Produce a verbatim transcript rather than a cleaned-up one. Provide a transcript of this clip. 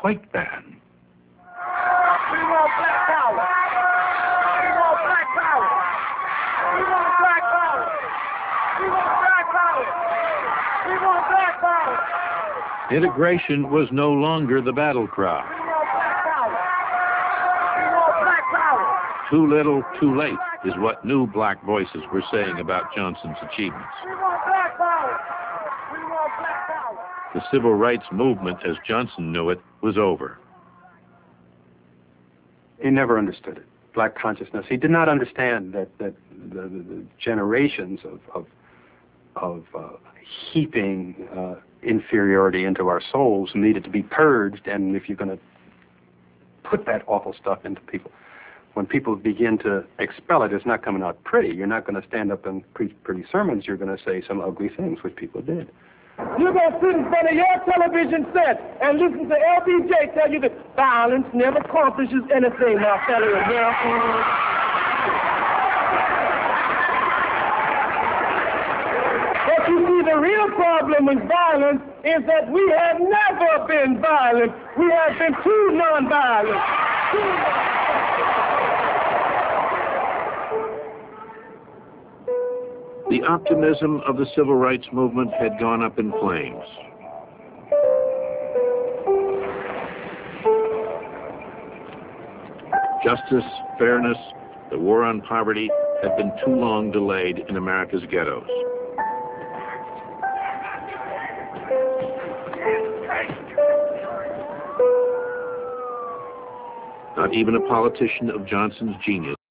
quite bad. We want black power. We want black power. We want black power. We want black power. We want black power. Integration was no longer the battle cry. We want black power. We want black power. Too little, too late is what new black voices were saying about Johnson's achievements. We want black power. We want black power. The civil rights movement, as Johnson knew it, was over. He never understood it, black consciousness. He did not understand that, that the, the, the generations of, of, of uh, heaping uh, inferiority into our souls needed to be purged, and if you're going to put that awful stuff into people, when people begin to expel it, it's not coming out pretty. You're not going to stand up and preach pretty sermons. You're going to say some ugly things, which people did. You're going to sit in front of your television set and listen to L B J tell you that violence never accomplishes anything, my fellow Americans. But you see, the real problem with violence is that we have never been violent. We have been too nonviolent. The optimism of the civil rights movement had gone up in flames. Justice, fairness, the war on poverty had been too long delayed in America's ghettos. Not even a politician of Johnson's genius